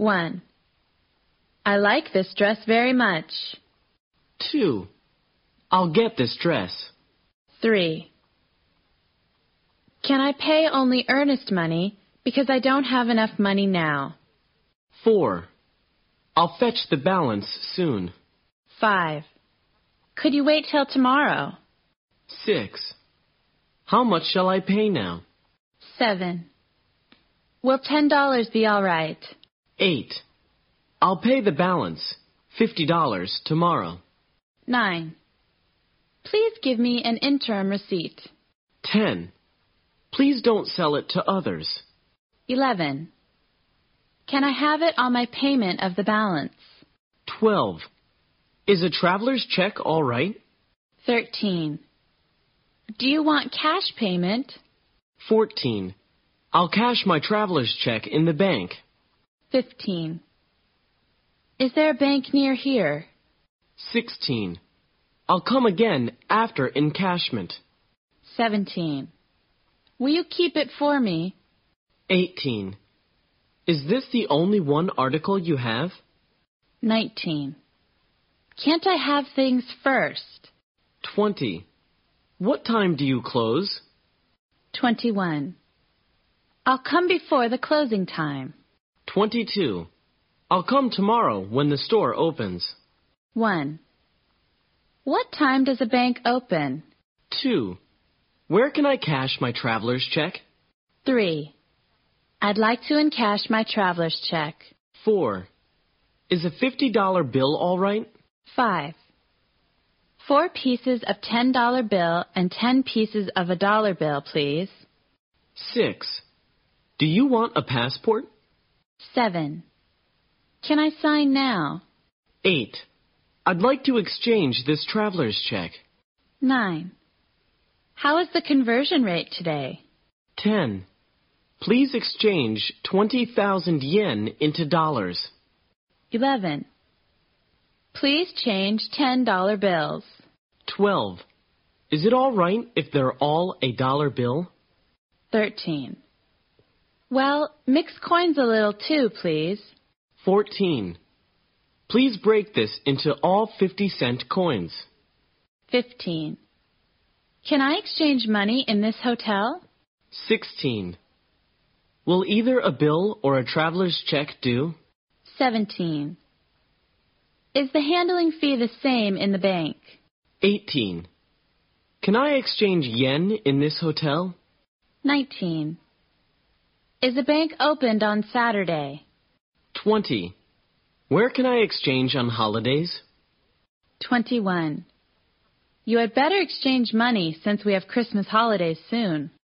1. I like this dress very much. 2. I'll get this dress. 3. Can I pay only earnest money because I don't have enough money now? 4. I'll fetch the balance soon. 5. Could you wait till tomorrow? 6. How much shall I pay now? 7. Will $10 be all right? 8. I'll pay the balance, $50, tomorrow. 9. Please give me an interim receipt. 10. Please don't sell it to others. 11. Can I have it on my payment of the balance? 12. Is a traveler's check all right? 13. Do you want cash payment? 14. I'll cash my traveler's check in the bank. 15. Is there a bank near here? 16. I'll come again after encashment. 17. Will you keep it for me? 18. Is this the only one article you have? 19. Can't I have things first? 20. What time do you close? 21. I'll come before the closing time. 22. I'll come tomorrow when the store opens. 1. What time does a bank open? 2. Where can I cash my traveler's check? 3. I'd like to encash my traveler's check. 4. Is a $50 bill all right? 5. 4 pieces of $10 bill and 10 pieces of a dollar bill, please. 6. Do you want a passport? 7. Can I sign now? 8. I'd like to exchange this traveler's check. 9. How is the conversion rate today? 10. Please exchange 20,000 yen into dollars. 11. Please change $10 bills. 12. Is it all right if they're all a dollar bill? 13. Well, mix coins a little too, please. 14. Please break this into all 50-cent coins. 15. Can I exchange money in this hotel? 16. Will either a bill or a traveler's check do? 17. Is the handling fee the same in the bank? 18. Can I exchange yen in this hotel? 19. Is the bank opened on Saturday? 20. Where can I exchange on holidays? 21. You had better exchange money since we have Christmas holidays soon.